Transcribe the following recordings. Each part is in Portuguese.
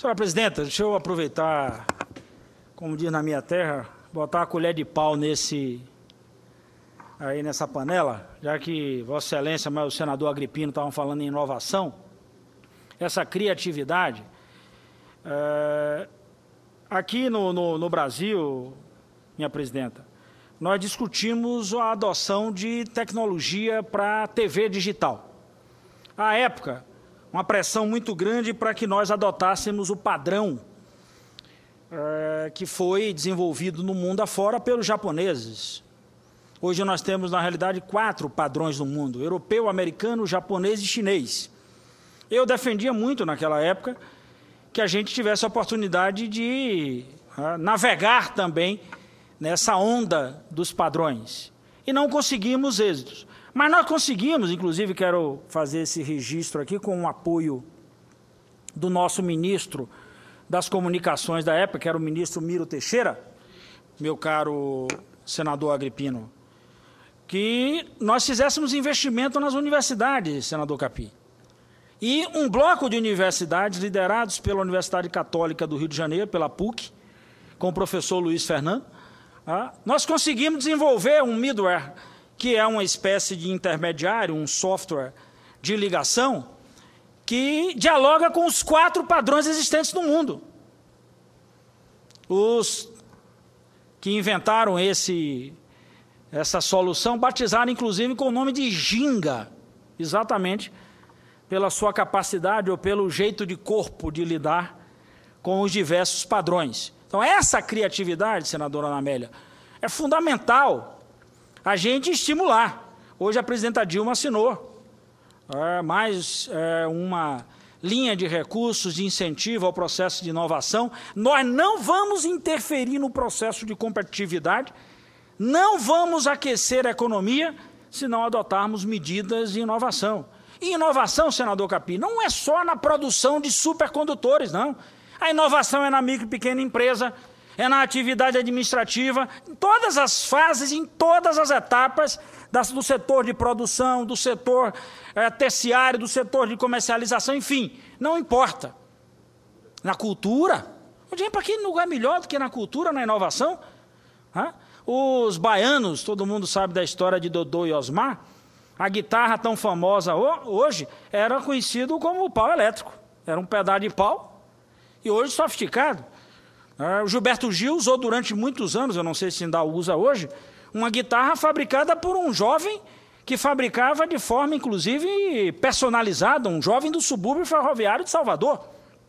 Senhora Presidenta, deixa eu aproveitar, como diz na minha terra, botar a colher de pau nessa panela, já que Vossa Excelência, mas o senador Agripino estavam falando em inovação, essa criatividade. Aqui no Brasil, minha presidenta, nós discutimos a adoção de tecnologia para a TV digital. À época, uma pressão muito grande para que nós adotássemos o padrão que foi desenvolvido no mundo afora pelos japoneses. Hoje nós temos, na realidade, 4 padrões no mundo: europeu, americano, japonês e chinês. Eu defendia muito, naquela época, que a gente tivesse a oportunidade de navegar também nessa onda dos padrões. E não conseguimos êxitos. Mas nós conseguimos, inclusive quero fazer esse registro aqui com o apoio do nosso ministro das comunicações da época, que era o ministro Miro Teixeira, meu caro senador Agripino, que nós fizéssemos investimento nas universidades, senador Capi. E um bloco de universidades liderados pela Universidade Católica do Rio de Janeiro, pela PUC, com o professor Luiz Fernando, nós conseguimos desenvolver um middleware, que é uma espécie de intermediário, um software de ligação, que dialoga com os 4 padrões existentes no mundo. Os que inventaram essa solução batizaram, inclusive, com o nome de Ginga, exatamente pela sua capacidade ou pelo jeito de corpo de lidar com os diversos padrões. Então, essa criatividade, senadora Ana Amélia, é fundamental a gente estimular. Hoje a presidenta Dilma assinou mais uma linha de recursos de incentivo ao processo de inovação. Nós não vamos interferir no processo de competitividade, não vamos aquecer a economia se não adotarmos medidas de inovação. E inovação, senador Capi, não é só na produção de supercondutores, não. A inovação é na micro e pequena empresa, é na atividade administrativa, em todas as fases, em todas as etapas do setor de produção, do setor terciário, do setor de comercialização, enfim, não importa. Na cultura, para que lugar melhor do que na cultura, na inovação? Os baianos, todo mundo sabe da história de Dodô e Osmar, a guitarra tão famosa hoje era conhecido como pau elétrico. Era um pedaço de pau e hoje sofisticado. O Gilberto Gil usou durante muitos anos, eu não sei se ainda usa hoje, uma guitarra fabricada por um jovem que fabricava de forma, inclusive, personalizada, um jovem do subúrbio ferroviário de Salvador.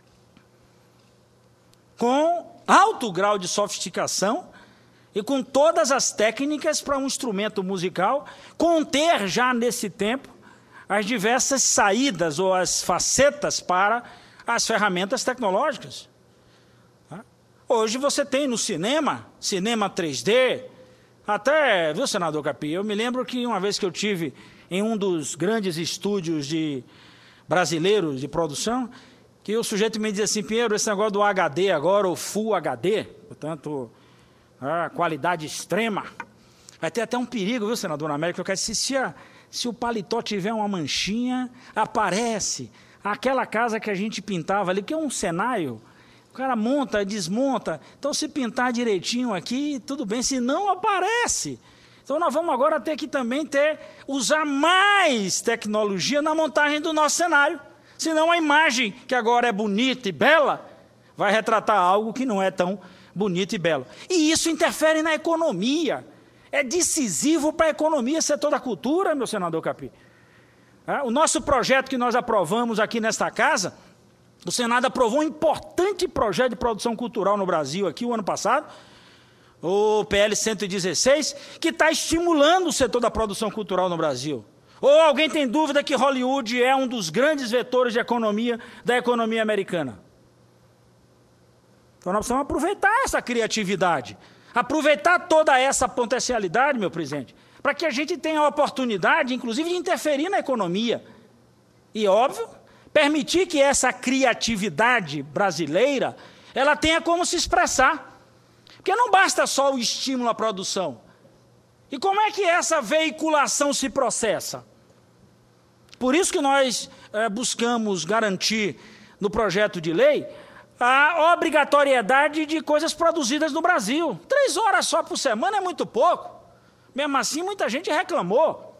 Com alto grau de sofisticação e com todas as técnicas para um instrumento musical conter já nesse tempo as diversas saídas ou as facetas para as ferramentas tecnológicas. Hoje você tem no cinema 3D, até, viu, senador Capi, eu me lembro que uma vez que eu tive em um dos grandes estúdios brasileiros de produção, que o sujeito me dizia assim: Pinheiro, esse negócio do HD agora, o Full HD, portanto, qualidade extrema, vai ter até um perigo, viu, senador América, eu quero dizer, se o paletó tiver uma manchinha, aparece aquela casa que a gente pintava ali, que é um cenário. O cara monta, desmonta. Então, se pintar direitinho aqui, tudo bem. Se não, aparece. Então, nós vamos agora ter que também usar mais tecnologia na montagem do nosso cenário. Senão, a imagem, que agora é bonita e bela, vai retratar algo que não é tão bonito e belo. E isso interfere na economia. É decisivo para a economia, setor da cultura, meu senador Capi. O nosso projeto que nós aprovamos aqui nesta casa, o Senado aprovou um importante projeto de produção cultural no Brasil aqui o ano passado, o PL 116, que está estimulando o setor da produção cultural no Brasil. Ou alguém tem dúvida que Hollywood é um dos grandes vetores de economia da economia americana? Então nós precisamos aproveitar essa criatividade, aproveitar toda essa potencialidade, meu presidente, para que a gente tenha a oportunidade, inclusive, de interferir na economia. E, óbvio, permitir que essa criatividade brasileira, ela tenha como se expressar. Porque não basta só o estímulo à produção. E como é que essa veiculação se processa? Por isso que nós buscamos garantir no projeto de lei a obrigatoriedade de coisas produzidas no Brasil. 3 horas só por semana é muito pouco. Mesmo assim, muita gente reclamou.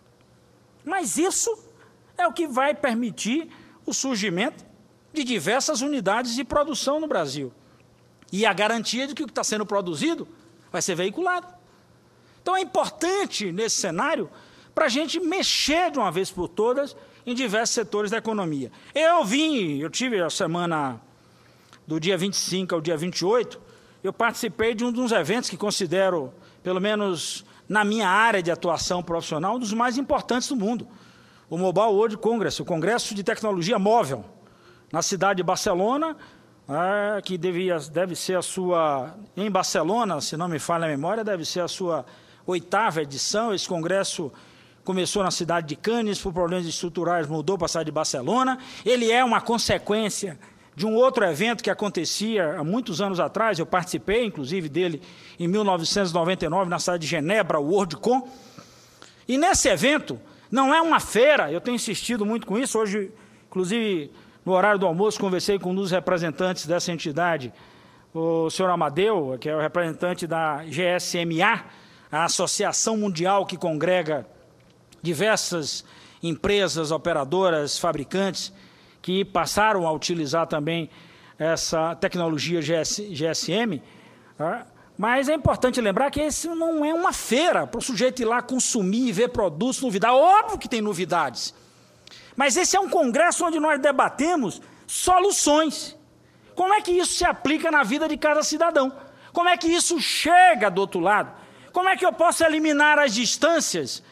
Mas isso é o que vai permitir o surgimento de diversas unidades de produção no Brasil. E a garantia de que o que está sendo produzido vai ser veiculado. Então é importante, nesse cenário, para a gente mexer de uma vez por todas em diversos setores da economia. Eu tive a semana do dia 25 ao dia 28, eu participei de um dos eventos que considero, pelo menos na minha área de atuação profissional, um dos mais importantes do mundo. O Mobile World Congress, o Congresso de Tecnologia Móvel, na cidade de Barcelona, que deve ser a sua, em Barcelona, se não me falha a memória, deve ser a sua 8ª edição. Esse congresso começou na cidade de Cannes, por problemas estruturais, mudou para a cidade de Barcelona. Ele é uma consequência de um outro evento que acontecia há muitos anos atrás, eu participei, inclusive, dele em 1999, na cidade de Genebra, o WorldCon. E nesse evento, não é uma feira, eu tenho insistido muito com isso, hoje, inclusive, no horário do almoço, conversei com um dos representantes dessa entidade, o senhor Amadeu, que é o representante da GSMA, a Associação Mundial que congrega diversas empresas, operadoras, fabricantes, que passaram a utilizar também essa tecnologia GSM, mas é importante lembrar que esse não é uma feira para o sujeito ir lá consumir e ver produtos, novidades. Óbvio que tem novidades, mas esse é um congresso onde nós debatemos soluções. Como é que isso se aplica na vida de cada cidadão? Como é que isso chega do outro lado? Como é que eu posso eliminar as distâncias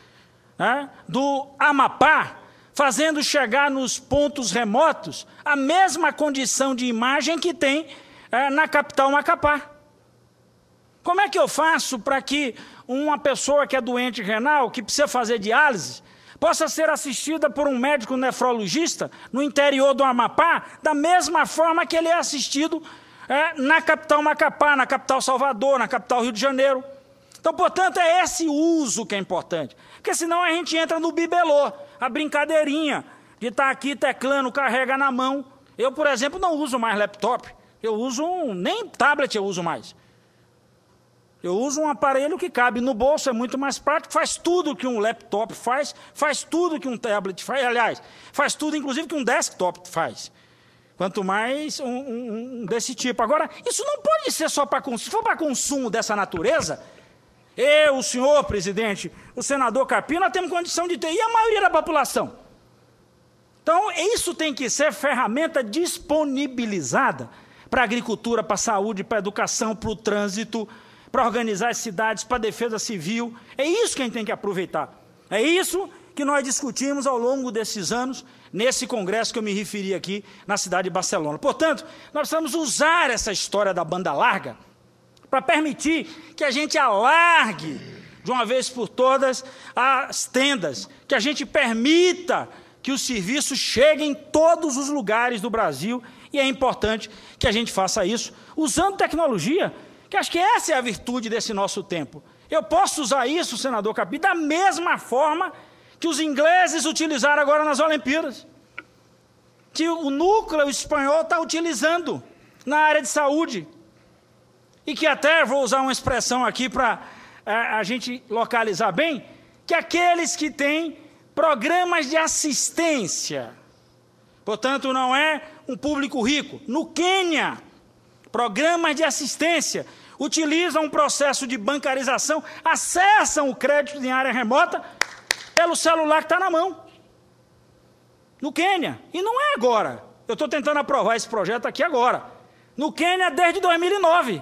do Amapá, fazendo chegar nos pontos remotos a mesma condição de imagem que tem na capital Macapá? Como é que eu faço para que uma pessoa que é doente renal, que precisa fazer diálise, possa ser assistida por um médico nefrologista no interior do Amapá, da mesma forma que ele é assistido na capital Macapá, na capital Salvador, na capital Rio de Janeiro? Então, portanto, é esse uso que é importante, porque senão a gente entra no bibelô, a brincadeirinha de estar aqui teclando, carrega na mão. Eu, por exemplo, não uso mais laptop, nem tablet eu uso mais. Eu uso um aparelho que cabe no bolso, é muito mais prático, faz tudo que um laptop faz tudo que um tablet faz, aliás, faz tudo, inclusive, que um desktop faz. Quanto mais um desse tipo. Agora, isso não pode ser só para consumo. Se for para consumo dessa natureza, eu, o senhor presidente, o senador Carpino, nós temos condição de ter, e a maioria da população. Então, isso tem que ser ferramenta disponibilizada para a agricultura, para a saúde, para a educação, para o trânsito, para organizar as cidades, para a defesa civil. É isso que a gente tem que aproveitar. É isso que nós discutimos ao longo desses anos, nesse congresso que eu me referi aqui, na cidade de Barcelona. Portanto, nós precisamos usar essa história da banda larga para permitir que a gente alargue, de uma vez por todas, as tendas, que a gente permita que os serviços cheguem em todos os lugares do Brasil, e é importante que a gente faça isso usando tecnologia, que acho que essa é a virtude desse nosso tempo. Eu posso usar isso, senador Capi, da mesma forma que os ingleses utilizaram agora nas Olimpíadas, que o núcleo espanhol está utilizando na área de saúde, e que até, vou usar uma expressão aqui para a gente localizar bem, que aqueles que têm programas de assistência, portanto, não é um público rico. No Quênia, programas de assistência utilizam um processo de bancarização, acessam o crédito em área remota pelo celular que está na mão. No Quênia. E não é agora. Eu estou tentando aprovar esse projeto aqui agora. No Quênia, desde 2009.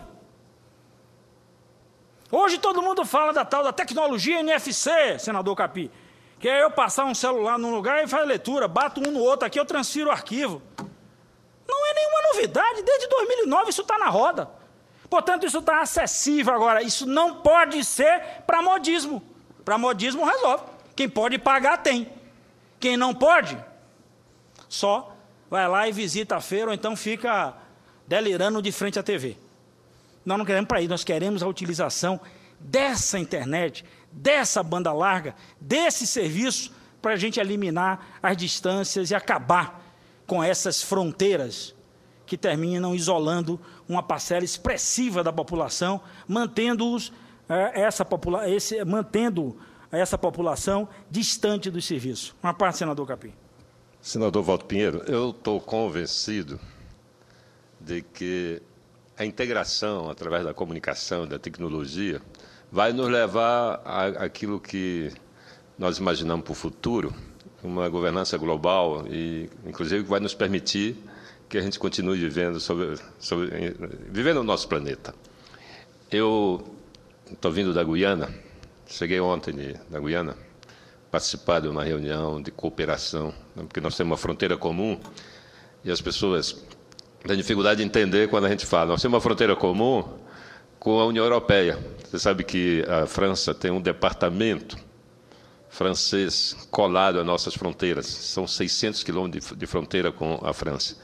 Hoje todo mundo fala da tal da tecnologia NFC, senador Capi, que é eu passar um celular num lugar e faz leitura, bato um no outro aqui, eu transfiro o arquivo. Não é nenhuma novidade, desde 2009 isso está na roda. Portanto, isso está acessível agora. Isso não pode ser para modismo. Para modismo resolve. Quem pode pagar tem. Quem não pode, só vai lá e visita a feira, ou então fica delirando de frente à TV. Nós não queremos para isso, nós queremos a utilização dessa internet, dessa banda larga, desse serviço, para a gente eliminar as distâncias e acabar com essas fronteiras que terminam isolando uma parcela expressiva da população, mantendo essa população distante dos serviços. Uma parte, senador Capim. Senador Walter Pinheiro, eu estou convencido de que a integração através da comunicação, da tecnologia, vai nos levar àquilo que nós imaginamos para o futuro, uma governança global e, inclusive, que vai nos permitir que a gente continue vivendo vivendo o nosso planeta. Eu estou vindo da Guiana, cheguei ontem da Guiana, participar de uma reunião de cooperação, né, porque nós temos uma fronteira comum e as pessoas têm dificuldade de entender quando a gente fala. Nós temos uma fronteira comum com a União Europeia. Você sabe que a França tem um departamento francês colado às nossas fronteiras. São 600 quilômetros de fronteira com a França.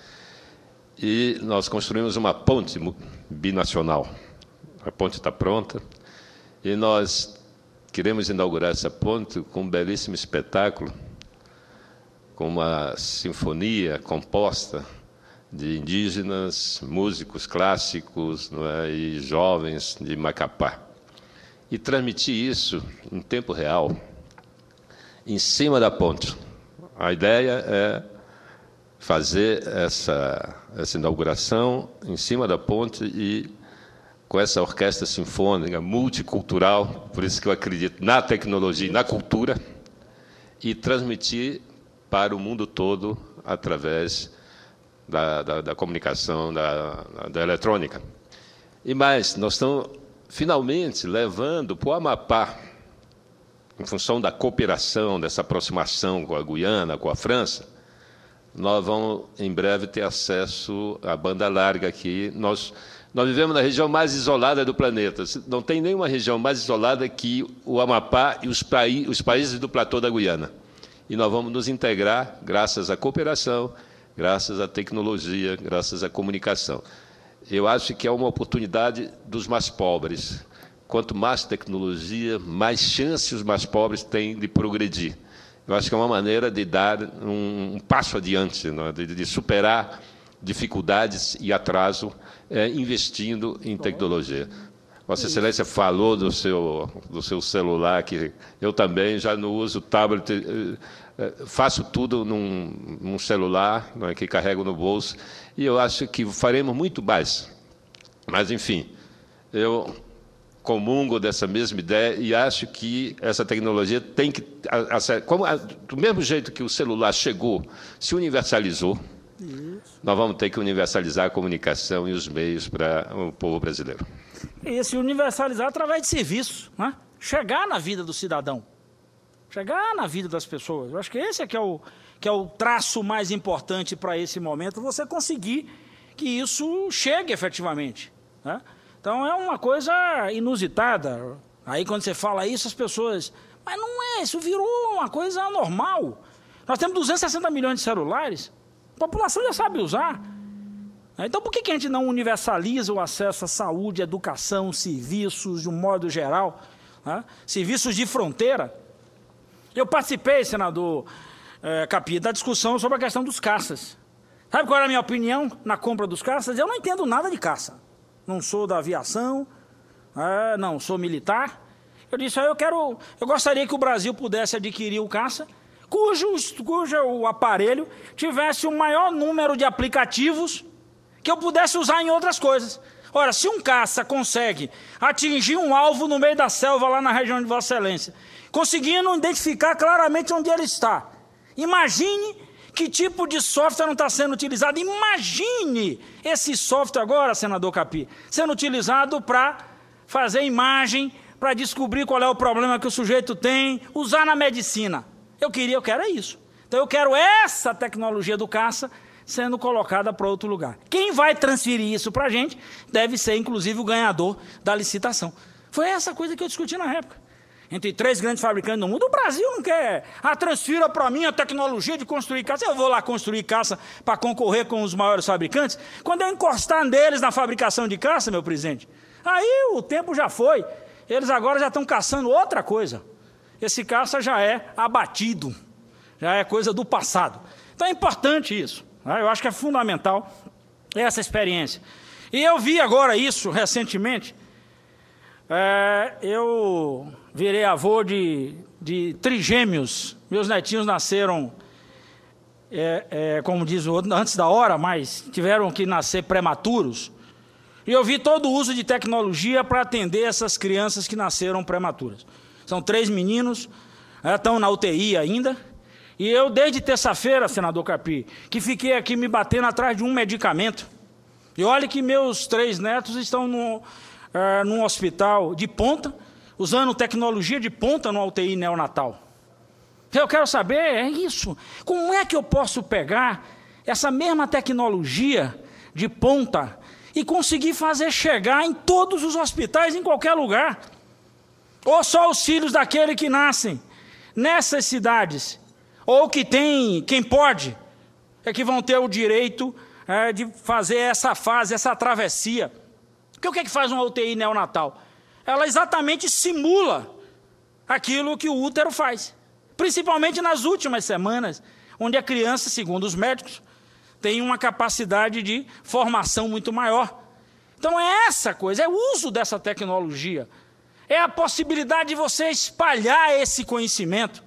E nós construímos uma ponte binacional. A ponte está pronta e nós queremos inaugurar essa ponte com um belíssimo espetáculo, com uma sinfonia composta de indígenas, músicos clássicos, não é, e jovens de Macapá. E transmitir isso em tempo real, em cima da ponte. A ideia é fazer essa inauguração em cima da ponte e com essa orquestra sinfônica multicultural, por isso que eu acredito na tecnologia e na cultura, e transmitir para o mundo todo através da comunicação, da eletrônica. E mais, nós estamos finalmente levando para o Amapá, em função da cooperação, dessa aproximação com a Guiana, com a França, nós vamos, em breve, ter acesso à banda larga aqui. Nós vivemos na região mais isolada do planeta. Não tem nenhuma região mais isolada que o Amapá e os países do platô da Guiana. E nós vamos nos integrar graças à cooperação, graças à tecnologia, graças à comunicação. Eu acho que é uma oportunidade dos mais pobres. Quanto mais tecnologia, mais chances os mais pobres têm de progredir. Eu acho que é uma maneira de dar um passo adiante, não é? de superar dificuldades e atraso, investindo em tecnologia. Vossa Excelência falou do seu celular, que eu também já não uso tablet, faço tudo num celular, não é, que carrego no bolso, e eu acho que faremos muito mais. Mas, enfim, eu comungo dessa mesma ideia e acho que essa tecnologia tem que... do mesmo jeito que o celular chegou, se universalizou, nós vamos ter que universalizar a comunicação e os meios para o povo brasileiro. E se universalizar através de serviços, né? Chegar na vida do cidadão, chegar na vida das pessoas. Eu acho que esse é que é o traço mais importante para esse momento, você conseguir que isso chegue efetivamente, né? Então, é uma coisa inusitada. Aí, quando você fala isso, as pessoas... Mas não é, isso virou uma coisa normal. Nós temos 260 milhões de celulares, a população já sabe usar. Então, por que a gente não universaliza o acesso à saúde, educação, serviços, de um modo geral, né? Serviços de fronteira? Eu participei, senador Capim, da discussão sobre a questão dos caças. Sabe qual era a minha opinião na compra dos caças? Eu não entendo nada de caça. Não sou da aviação, não sou militar. Eu disse, eu gostaria que o Brasil pudesse adquirir o caça, cujo o aparelho tivesse o maior número de aplicativos que eu pudesse usar em outras coisas. Ora, se um caça consegue atingir um alvo no meio da selva, lá na região de Vossa Excelência, conseguindo identificar claramente onde ele está, imagine que tipo de software não está sendo utilizado. Imagine esse software agora, senador Capim, sendo utilizado para fazer imagem, para descobrir qual é o problema que o sujeito tem, usar na medicina. Eu quero é isso. Então, eu quero essa tecnologia do caça sendo colocada para outro lugar. Quem vai transferir isso para a gente deve ser, inclusive, o ganhador da licitação. Foi essa coisa que eu discuti na época. Entre 3 grandes fabricantes do mundo, o Brasil não quer. Transfira para mim a tecnologia de construir caça. Eu vou lá construir caça para concorrer com os maiores fabricantes. Quando eu encostar neles na fabricação de caça, meu presidente, aí o tempo já foi. Eles agora já estão caçando outra coisa. Esse caça já é abatido. Já é coisa do passado. Então é importante isso. Eu acho que é fundamental essa experiência. E eu vi agora isso recentemente. Eu virei avô de trigêmeos. Meus netinhos nasceram, como diz o outro, antes da hora, mas tiveram que nascer prematuros. E eu vi todo o uso de tecnologia para atender essas crianças que nasceram prematuras. São 3 meninos, estão na UTI ainda. E eu, desde terça-feira, senador Carpi, que fiquei aqui me batendo atrás de um medicamento. E olha que meus 3 netos estão num hospital de ponta, usando tecnologia de ponta no UTI neonatal. Eu quero saber, é isso. Como é que eu posso pegar essa mesma tecnologia de ponta e conseguir fazer chegar em todos os hospitais, em qualquer lugar? Ou só os filhos daquele que nascem nessas cidades, ou que tem, quem pode, é que vão ter o direito de fazer essa fase, essa travessia. Porque o que é que faz uma UTI neonatal? Ela exatamente simula aquilo que o útero faz, principalmente nas últimas semanas, onde a criança, segundo os médicos, tem uma capacidade de formação muito maior. Então é essa coisa, é o uso dessa tecnologia, é a possibilidade de você espalhar esse conhecimento.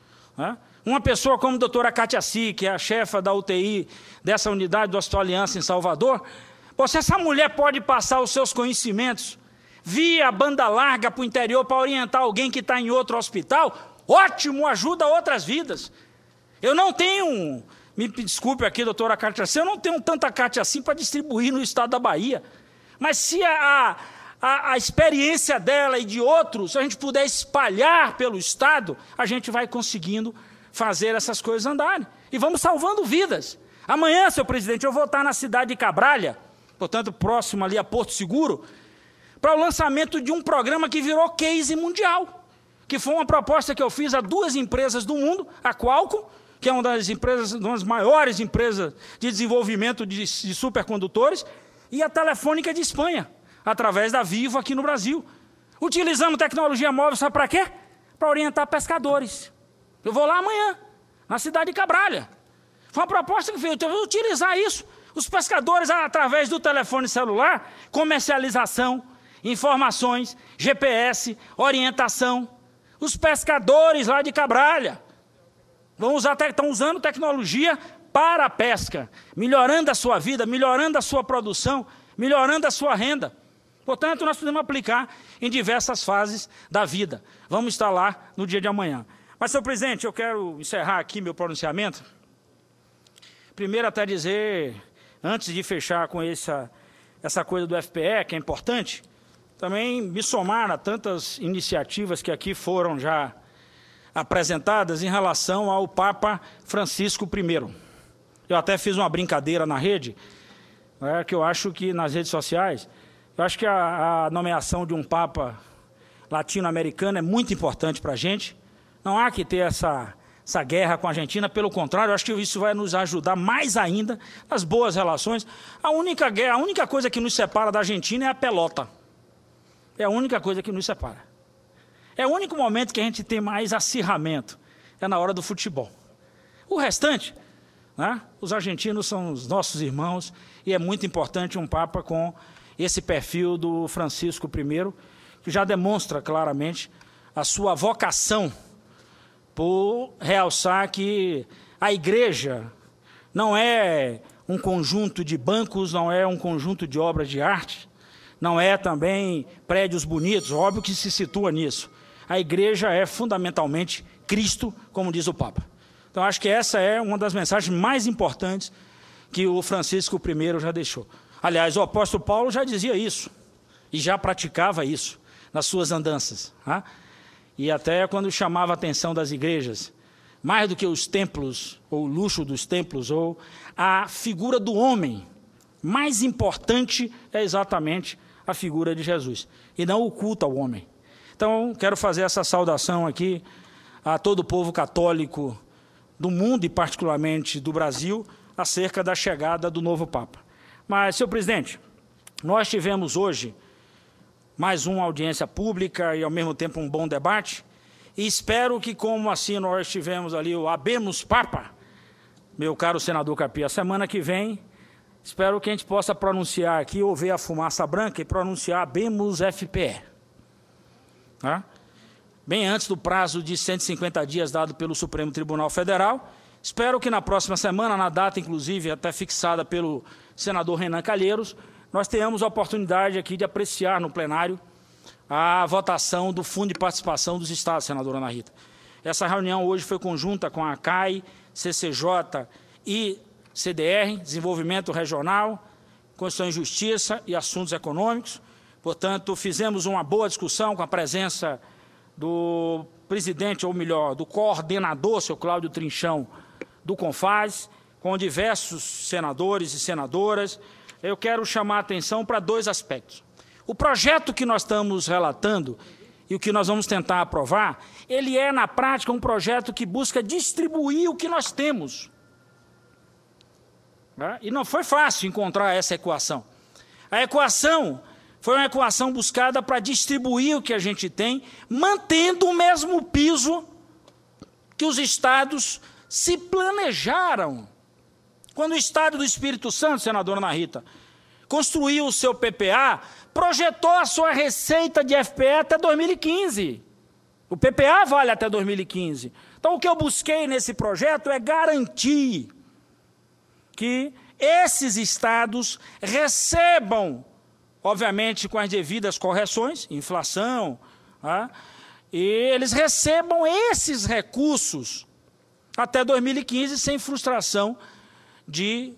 Uma pessoa como a doutora Kátia Si, que é a chefa da UTI dessa unidade do Hospital Aliança em Salvador, se essa mulher pode passar os seus conhecimentos via banda larga para o interior para orientar alguém que está em outro hospital, ótimo, ajuda outras vidas. Eu não tenho, me desculpe aqui, doutora Kátia Si, eu não tenho tanta Kátia assim para distribuir no estado da Bahia, mas se a experiência dela e de outros, se a gente puder espalhar pelo estado, a gente vai conseguindo fazer essas coisas andarem. E vamos salvando vidas. Amanhã, senhor presidente, eu vou estar na cidade de Cabralha, portanto, próximo ali a Porto Seguro, para o lançamento de um programa que virou case mundial, que foi uma proposta que eu fiz a 2 empresas do mundo, a Qualcomm, que é uma das maiores empresas de desenvolvimento de supercondutores, e a Telefônica de Espanha, através da Vivo aqui no Brasil. Utilizando tecnologia móvel, sabe para quê? Para orientar pescadores. Eu vou lá amanhã, na cidade de Cabralha. Foi uma proposta que veio, então eu vou utilizar isso. Os pescadores, através do telefone celular, comercialização, informações, GPS, orientação. Os pescadores lá de Cabralha estão usando tecnologia para a pesca, melhorando a sua vida, melhorando a sua produção, melhorando a sua renda. Portanto, nós podemos aplicar em diversas fases da vida. Vamos estar lá no dia de amanhã. Mas, senhor presidente, eu quero encerrar aqui meu pronunciamento. Primeiro, até dizer, antes de fechar com essa coisa do FPE, que é importante, também me somar a tantas iniciativas que aqui foram já apresentadas em relação ao Papa Francisco I. Eu até fiz uma brincadeira na rede, que eu acho que nas redes sociais, eu acho que a nomeação de um Papa latino-americano é muito importante para a gente. Não há que ter essa guerra com a Argentina, pelo contrário, eu acho que isso vai nos ajudar mais ainda nas boas relações. A única coisa que nos separa da Argentina é a pelota. É a única coisa que nos separa. É o único momento que a gente tem mais acirramento, é na hora do futebol. O restante, os argentinos são os nossos irmãos, e é muito importante um Papa com esse perfil do Francisco I, que já demonstra claramente a sua vocação por realçar que a igreja não é um conjunto de bancos, não é um conjunto de obras de arte, não é também prédios bonitos, óbvio que se situa nisso. A igreja é fundamentalmente Cristo, como diz o Papa. Então, acho que essa é uma das mensagens mais importantes que o Francisco I já deixou. Aliás, o apóstolo Paulo já dizia isso, e já praticava isso nas suas andanças. E até quando chamava a atenção das igrejas, mais do que os templos, ou o luxo dos templos, ou a figura do homem, mais importante é exatamente a figura de Jesus, e não o culto ao homem. Então, quero fazer essa saudação aqui a todo o povo católico do mundo, e particularmente do Brasil, acerca da chegada do novo Papa. Mas, senhor presidente, nós tivemos hoje mais uma audiência pública e, ao mesmo tempo, um bom debate, e espero que, como assim nós tivemos ali o Habemus Papa, meu caro senador Carpi, a semana que vem, espero que a gente possa pronunciar aqui, ou ver a fumaça branca e pronunciar habemus FPE. Tá? Bem antes do prazo de 150 dias dado pelo Supremo Tribunal Federal. Espero que na próxima semana, na data, inclusive, até fixada pelo senador Renan Calheiros, nós tenhamos a oportunidade aqui de apreciar no plenário a votação do Fundo de Participação dos Estados, senadora Ana Rita. Essa reunião hoje foi conjunta com a CAI, CCJ e CDR, Desenvolvimento Regional, Constituição e Justiça e Assuntos Econômicos. Portanto, fizemos uma boa discussão com a presença do presidente, ou melhor, do coordenador, seu Cláudio Trinchão, do CONFAS, com diversos senadores e senadoras. Eu quero chamar a atenção para dois aspectos. O projeto que nós estamos relatando e o que nós vamos tentar aprovar, ele é, na prática, um projeto que busca distribuir o que nós temos. E não foi fácil encontrar essa equação. A equação foi uma equação buscada para distribuir o que a gente tem, mantendo o mesmo piso que os estados se planejaram. Quando o Estado do Espírito Santo, senadora Ana Rita, construiu o seu PPA, projetou a sua receita de FPE até 2015. O PPA vale até 2015. Então, o que eu busquei nesse projeto é garantir que esses estados recebam, obviamente com as devidas correções, inflação, e eles recebam esses recursos até 2015 sem frustração de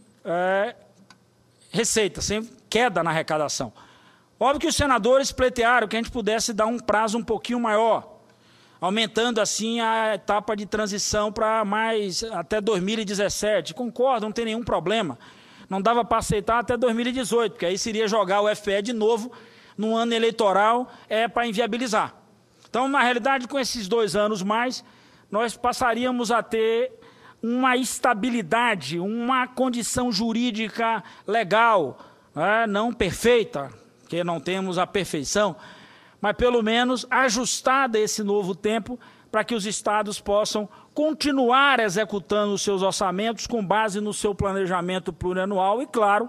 receita, sem queda na arrecadação. Óbvio que os senadores pleitearam que a gente pudesse dar um prazo um pouquinho maior, aumentando assim a etapa de transição para mais até 2017. Concordo, não tem nenhum problema. Não dava para aceitar até 2018, porque aí seria jogar o FPE de novo no ano eleitoral para inviabilizar. Então, na realidade, com esses 2 anos mais, nós passaríamos a ter uma estabilidade, uma condição jurídica legal, não perfeita, porque não temos a perfeição, mas pelo menos ajustada a esse novo tempo para que os estados possam continuar executando os seus orçamentos com base no seu planejamento plurianual e, claro,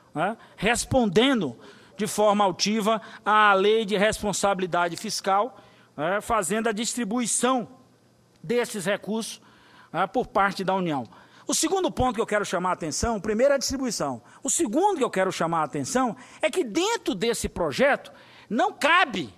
respondendo de forma altiva à lei de responsabilidade fiscal, fazendo a distribuição desses recursos por parte da União. O segundo ponto que eu quero chamar a atenção, primeiro é a distribuição. O segundo que eu quero chamar a atenção é que dentro desse projeto não cabe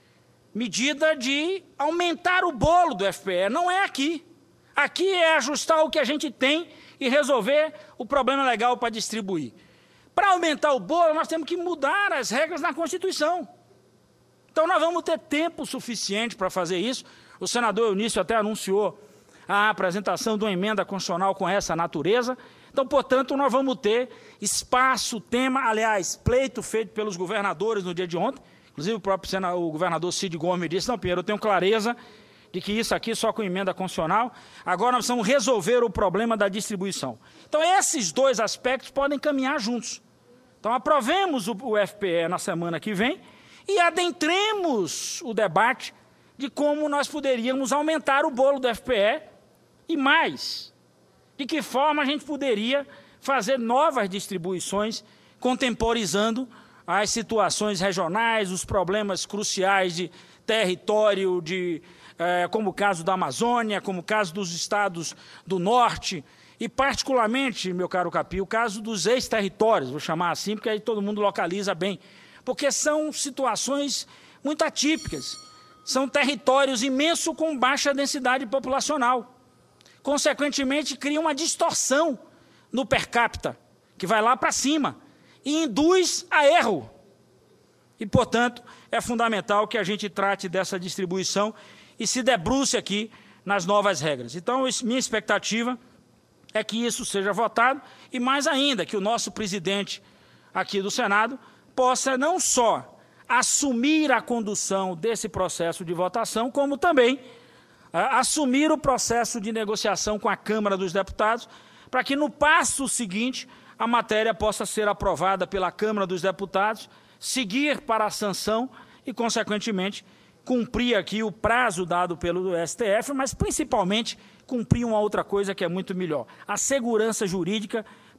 medida de aumentar o bolo do FPE, não é aqui. Aqui é ajustar o que a gente tem e resolver o problema legal para distribuir. Para aumentar o bolo, nós temos que mudar as regras na Constituição. Então, nós vamos ter tempo suficiente para fazer isso. O senador Eunício até anunciou a apresentação de uma emenda constitucional com essa natureza. Então, portanto, nós vamos ter espaço, tema, aliás, pleito feito pelos governadores no dia de ontem. Inclusive, o governador Cid Gomes disse, não, Pinheiro, eu tenho clareza de que isso aqui só com emenda constitucional. Agora nós precisamos resolver o problema da distribuição. Então, esses dois aspectos podem caminhar juntos. Então, aprovemos o FPE na semana que vem e adentremos o debate de como nós poderíamos aumentar o bolo do FPE e mais, de que forma a gente poderia fazer novas distribuições, contemporizando as situações regionais, os problemas cruciais de território, como o caso da Amazônia, como o caso dos estados do Norte, e particularmente, meu caro Capi, o caso dos ex-territórios, vou chamar assim, porque aí todo mundo localiza bem, porque são situações muito atípicas, são territórios imensos com baixa densidade populacional. Consequentemente, cria uma distorção no per capita, que vai lá para cima, e induz a erro. E, portanto, é fundamental que a gente trate dessa distribuição e se debruce aqui nas novas regras. Então, minha expectativa é que isso seja votado e, mais ainda, que o nosso presidente aqui do Senado possa não só assumir a condução desse processo de votação, como também assumir o processo de negociação com a Câmara dos Deputados, para que no passo seguinte a matéria possa ser aprovada pela Câmara dos Deputados, seguir para a sanção e, consequentemente, cumprir aqui o prazo dado pelo STF, mas principalmente cumprir uma outra coisa que é muito melhor, a segurança jurídica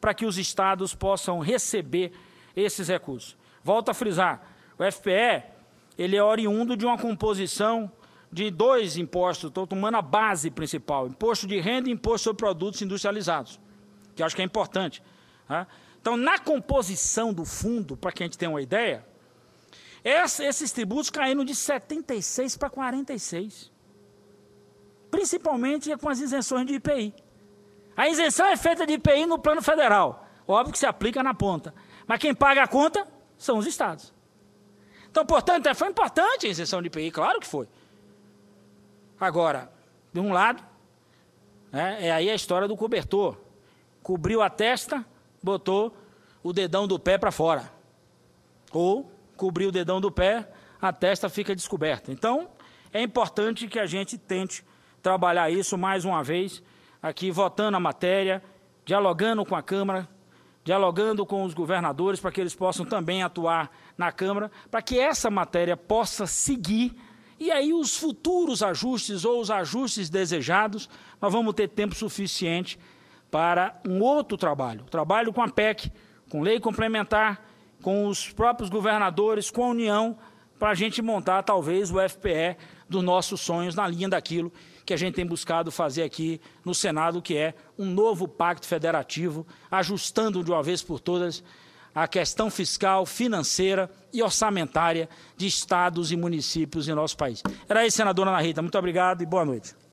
para que os estados possam receber esses recursos. Volto a frisar, o FPE ele é oriundo de uma composição de 2 impostos, estou tomando a base principal, imposto de renda e imposto sobre produtos industrializados, que eu acho que é importante. Tá? Então, na composição do fundo, para que a gente tenha uma ideia, esses tributos caíram de 76 para 46, principalmente com as isenções de IPI. A isenção é feita de IPI no plano federal, óbvio que se aplica na ponta, mas quem paga a conta são os estados. Então, portanto, foi importante a isenção de IPI, claro que foi. Agora, de um lado, é aí a história do cobertor. Cobriu a testa, botou o dedão do pé para fora. Ou cobriu o dedão do pé, a testa fica descoberta. Então, é importante que a gente tente trabalhar isso mais uma vez, aqui votando a matéria, dialogando com a Câmara, dialogando com os governadores, para que eles possam também atuar na Câmara, para que essa matéria possa seguir. E aí os futuros ajustes ou os ajustes desejados, nós vamos ter tempo suficiente para um outro trabalho. Trabalho com a PEC, com lei complementar, com os próprios governadores, com a União, para a gente montar talvez o FPE dos nossos sonhos na linha daquilo que a gente tem buscado fazer aqui no Senado, que é um novo pacto federativo, ajustando de uma vez por todas a questão fiscal, financeira e orçamentária de estados e municípios em nosso país. Era isso, senadora Ana Rita. Muito obrigado e boa noite.